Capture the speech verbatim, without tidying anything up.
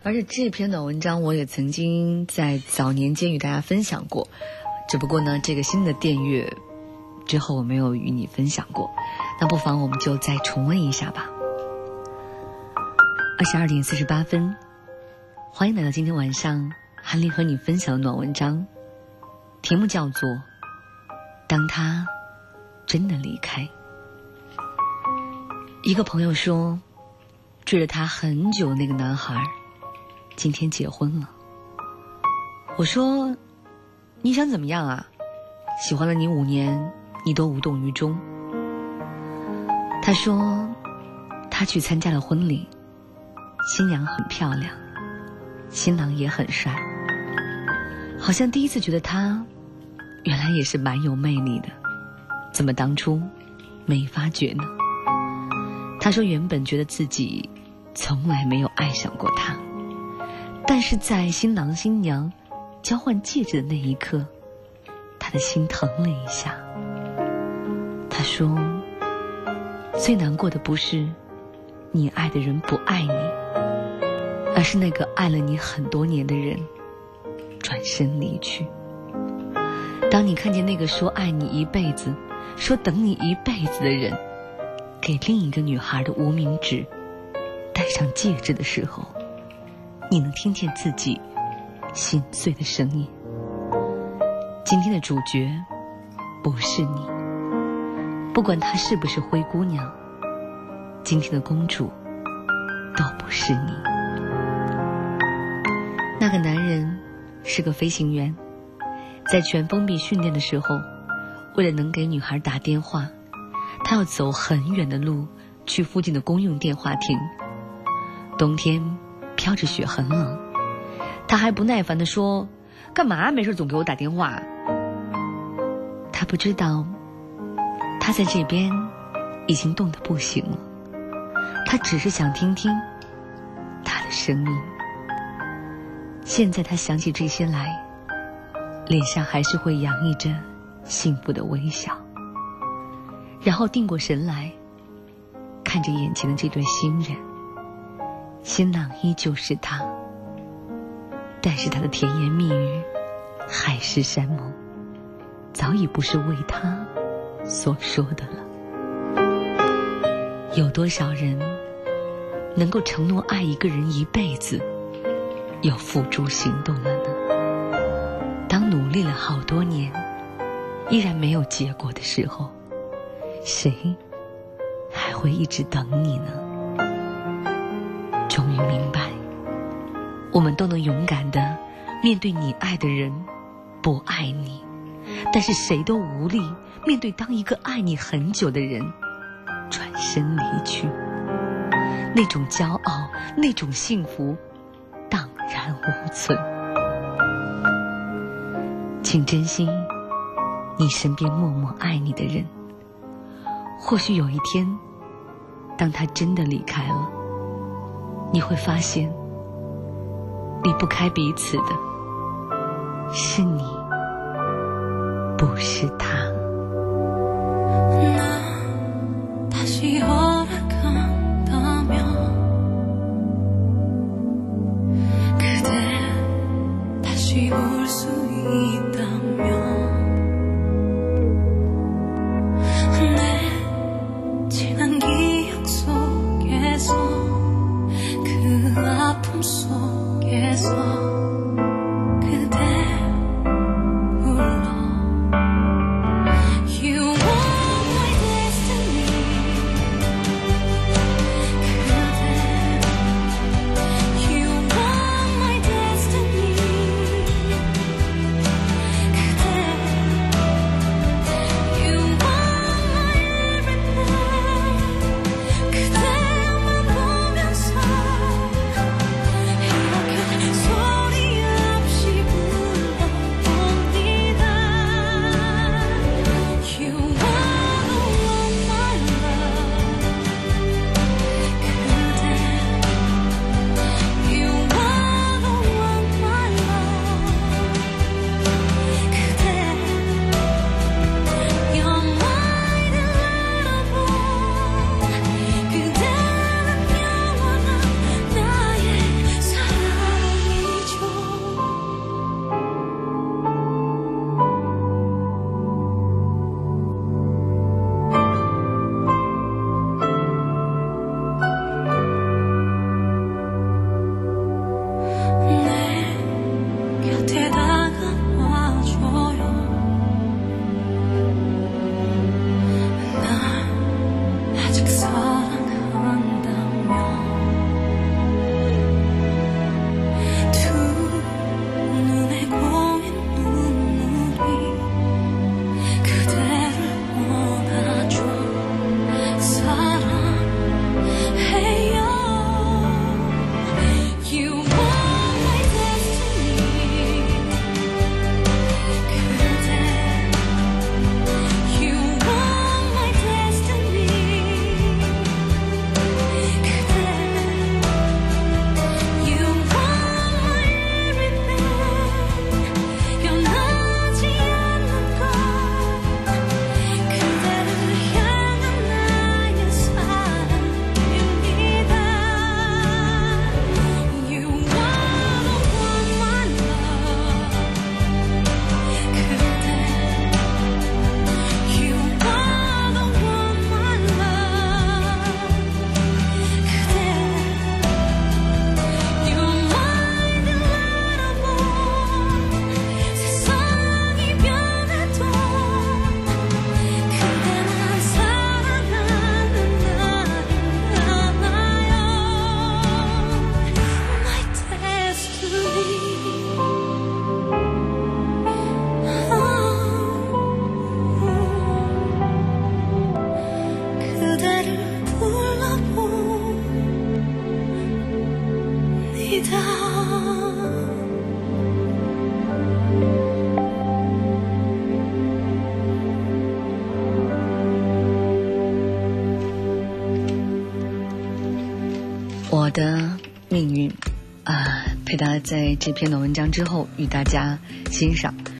而且这篇的文章我也曾经在早年间与大家分享过，只不过呢这个新的电乐之后我没有与你分享过，那不妨我们就再重温一下吧。二十二点四十八分，欢迎来到今天晚上韩林和你分享的暖文章，题目叫做当他真的离开。一个朋友说，追了他很久那个男孩今天结婚了。我说，你想怎么样啊？喜欢了你五年你都无动于衷。他说他去参加了婚礼，新娘很漂亮，新郎也很帅，好像第一次觉得他原来也是蛮有魅力的，怎么当初没发觉呢？他说原本觉得自己从来没有爱上过他，但是在新郎新娘交换戒指的那一刻，他的心疼了一下。他说最难过的不是你爱的人不爱你，而是那个爱了你很多年的人转身离去。当你看见那个说爱你一辈子，说等你一辈子的人给另一个女孩的无名指戴上戒指的时候，你能听见自己心碎的声音。今天的主角不是你，不管她是不是灰姑娘，今天的公主都不是你。那个男人是个飞行员，在全封闭训练的时候，为了能给女孩打电话，他要走很远的路去附近的公用电话亭。冬天飘着雪很冷，他还不耐烦地说，干嘛没事总给我打电话？他不知道他在这边已经冻得不行了，他只是想听听他的声音。现在他想起这些来，脸上还是会洋溢着幸福的微笑，然后定过神来，看着眼前的这对新人，新郎依旧是他，但是他的甜言蜜语海誓山盟早已不是为他所说的了。有多少人能够承诺爱一个人一辈子，又付诸行动了呢？当努力了好多年依然没有结果的时候，谁还会一直等你呢？终于明白，我们都能勇敢地面对你爱的人不爱你，但是谁都无力面对当一个爱你很久的人转身离去。那种骄傲，那种幸福荡然无存。请珍惜你身边默默爱你的人，或许有一天当他真的离开了，你会发现离不开彼此的是你，不是他。 说我的命运啊，佩达在这篇的文章之后与大家欣赏。